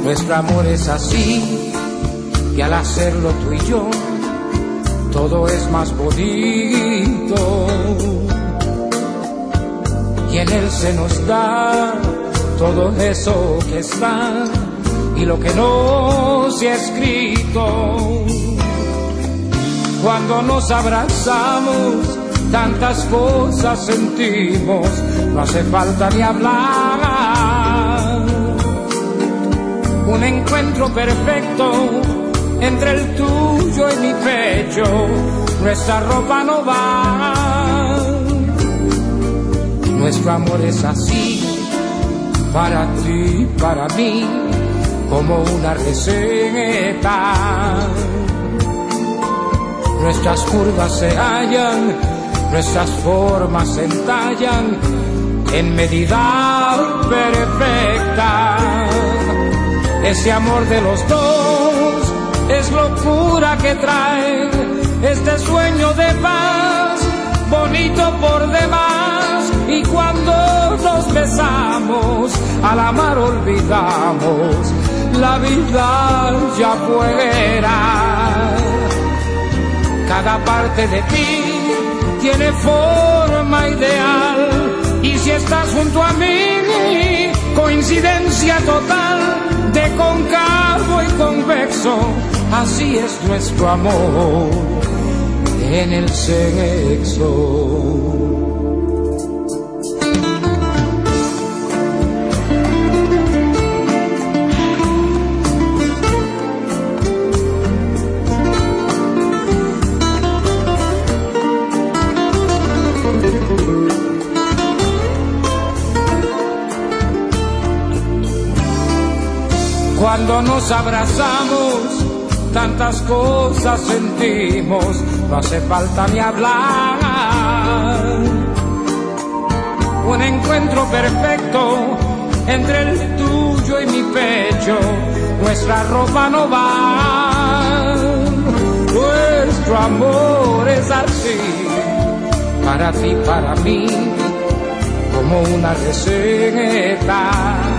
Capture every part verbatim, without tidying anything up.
Nuestro amor es así, y al hacerlo tú y yo, todo es más bonito. Y en él se nos da todo eso que está y lo que no se ha escrito. Cuando nos abrazamos, tantas cosas sentimos, no hace falta ni hablar. Un encuentro perfecto entre el tuyo y mi pecho, nuestra ropa no va. Nuestro amor es así, para ti, para mí, como una receta. Nuestras curvas se hallan, nuestras formas se entallan en medida perfecta. Ese amor de los dos es locura que trae este sueño de paz, bonito por demás. Y cuando nos besamos, al amar olvidamos la vida ya fuera. Cada parte de ti tiene forma ideal, y si estás junto a mí, coincidencia total de cóncavo y convexo. Así es nuestro amor en el sexo. Cuando nos abrazamos, tantas cosas sentimos, no hace falta ni hablar. Un encuentro perfecto entre el tuyo y mi pecho, nuestra ropa no va. Nuestro amor es así, para ti, para mí, como una receta.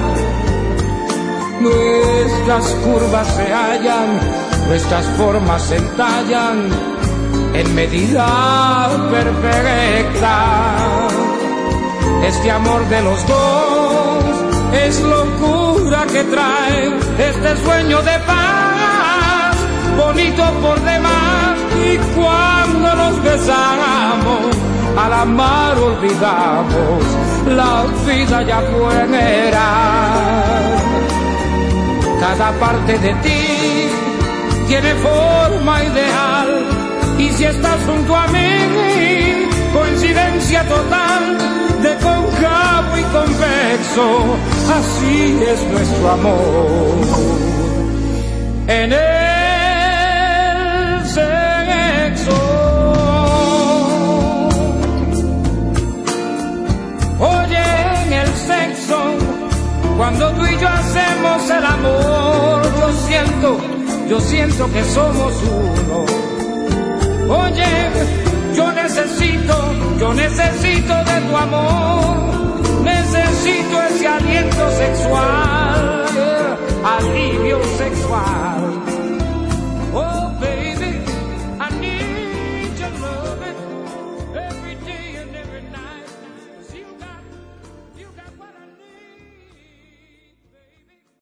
Nuestras curvas se hallan, nuestras formas se entallan en medida perfecta. Este amor de los dos es locura que trae este sueño de paz, bonito por demás. Y cuando nos besamos, al amar olvidamos la vida ya fuera. Cada parte de ti tiene forma ideal, y si estás junto a mí, coincidencia total de cóncavo y convexo. Así es nuestro amor en el sexo. Oye, en el sexo, cuando tú y yo hacemos el amor, yo siento, yo siento que somos uno. Oye, yo necesito, yo necesito de tu amor, necesito ese aliento sexual, alivio sexual. Oh.